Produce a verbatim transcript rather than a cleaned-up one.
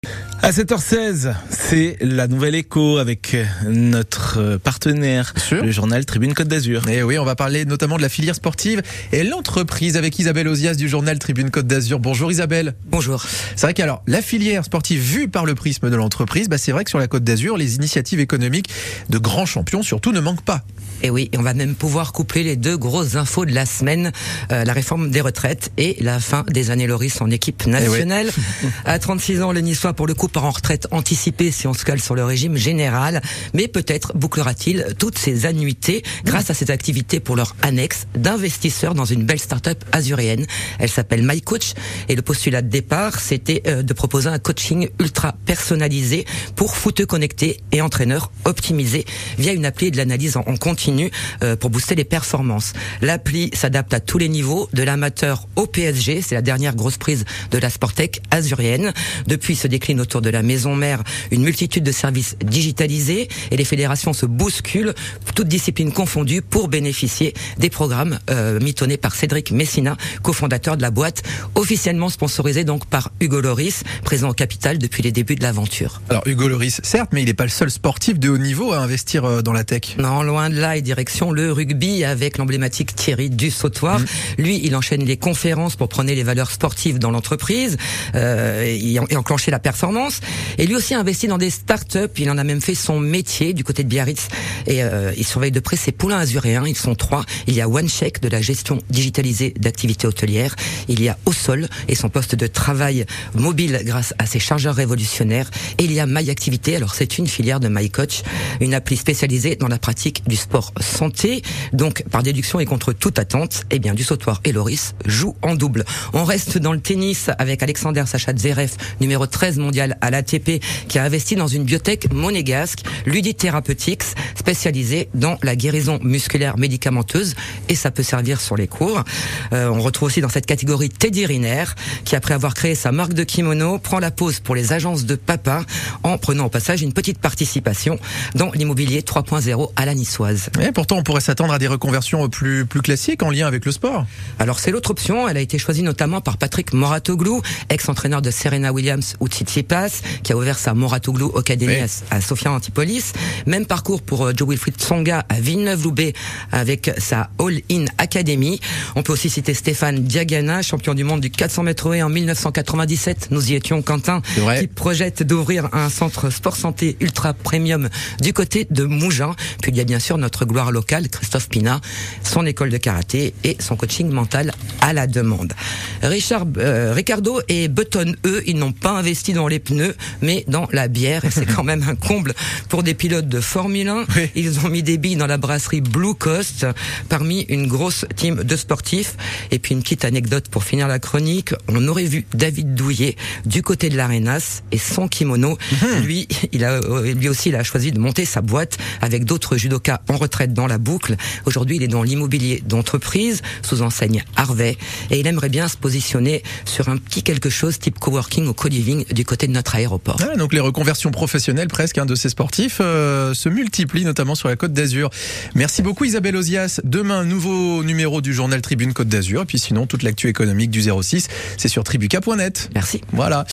À sept heures seize, c'est la Nouvelle Écho avec notre partenaire, Sûr. le journal Tribune Côte d'Azur. Et oui, on va parler notamment de la filière sportive et l'entreprise avec Isabelle Ozias du journal Tribune Côte d'Azur. Bonjour Isabelle. Bonjour. C'est vrai qu'alors, la filière sportive vue par le prisme de l'entreprise, bah c'est vrai que sur la Côte d'Azur, les initiatives économiques de grands champions surtout ne manquent pas. Et oui, et on va même pouvoir coupler les deux grosses infos de la semaine, euh, la réforme des retraites et la fin des années Loris en équipe nationale. Oui. À trente-six ans, le Niçois, pour le coup, part en retraite anticipée si on se cale sur le régime général. Mais peut-être bouclera-t-il toutes ses annuités grâce à ses activités pour leur annexe d'investisseurs dans une belle start-up azuréenne. Elle s'appelle MyCoach et le postulat de départ, c'était euh, de proposer un coaching ultra personnalisé pour footeux connectés et entraîneurs optimisés via une appli et de l'analyse en, en continu pour booster les performances. L'appli s'adapte à tous les niveaux, de l'amateur au P S G, c'est la dernière grosse prise de la Sportec azurienne. Depuis se décline autour de la maison mère une multitude de services digitalisés et les fédérations se bousculent, toutes disciplines confondues, pour bénéficier des programmes euh, mitonnés par Cédric Messina, cofondateur de la boîte, officiellement sponsorisé donc par Hugo Loris, présent au capital depuis les débuts de l'aventure. Alors Hugo Loris, certes, mais il n'est pas le seul sportif de haut niveau à investir dans la tech. Non, loin de là. Direction le rugby avec l'emblématique Thierry Dussautoir. Mmh. Lui, il enchaîne les conférences pour prôner les valeurs sportives dans l'entreprise euh, et, et enclencher la performance. Et lui aussi investi dans des start-up. Il en a même fait son métier du côté de Biarritz. Et euh, il surveille de près ses poulains azuréens. Ils sont trois. Il y a OneCheck de la gestion digitalisée d'activités hôtelières. Il y a Au Sol et son poste de travail mobile grâce à ses chargeurs révolutionnaires. Et il y a MyActivité. Alors c'est une filière de MyCoach, une appli spécialisée dans la pratique du sport santé. Donc, par déduction et contre toute attente, eh bien, Dussautoir et Loris jouent en double. On reste dans le tennis avec Alexander Sacha Zverev, numéro treize mondial à l'A T P, qui a investi dans une biotech monégasque, Ludit Therapeutics, spécialisée dans la guérison musculaire médicamenteuse, et ça peut servir sur les cours. Euh, on retrouve aussi dans cette catégorie Teddy Riner, qui après avoir créé sa marque de kimono, prend la pause pour les agences de papa, en prenant au passage une petite participation dans l'immobilier trois point zéro à la niçoise. Et pourtant, on pourrait s'attendre à des reconversions plus, plus classiques en lien avec le sport. Alors, c'est l'autre option. Elle a été choisie notamment par Patrick Moratoglou, ex-entraîneur de Serena Williams ou Tsitsipas, qui a ouvert sa Moratoglou Academy oui. à, à Sofia Antipolis. Même parcours pour euh, Joe Wilfried Tsonga à Villeneuve-Loubet avec sa All-In Academy. On peut aussi citer Stéphane Diagana, champion du monde du quatre cents mètres haies en mille neuf cent quatre-vingt-dix-sept. Nous y étions, Quentin, qui projette d'ouvrir un centre sport santé ultra premium du côté de Mougins. Puis il y a bien sûr notre gloire locale, Christophe Pina, son école de karaté et son coaching mental à la demande. Richard, euh, Ricardo et Button, eux, ils n'ont pas investi dans les pneus, mais dans la bière, et c'est quand même un comble pour des pilotes de Formule un. Oui. Ils ont mis des billes dans la brasserie Blue Coast, parmi une grosse team de sportifs. Et puis une petite anecdote pour finir la chronique, on aurait vu David Douillet du côté de l'Arenas et son kimono. Mmh. Lui, il a, lui aussi, il a choisi de monter sa boîte avec d'autres judokas en retraite dans la boucle. Aujourd'hui, il est dans l'immobilier d'entreprise, sous enseigne Harvey, et il aimerait bien se positionner sur un petit quelque chose type coworking ou co-living du côté de notre aéroport. Ah, donc les reconversions professionnelles presque hein, de ces sportifs euh, se multiplient, notamment sur la Côte d'Azur. Merci beaucoup Isabelle Ozias. Demain, nouveau numéro du journal Tribune Côte d'Azur. Et puis sinon, toute l'actu économique du zéro six, c'est sur tribuca point net. Merci. Voilà.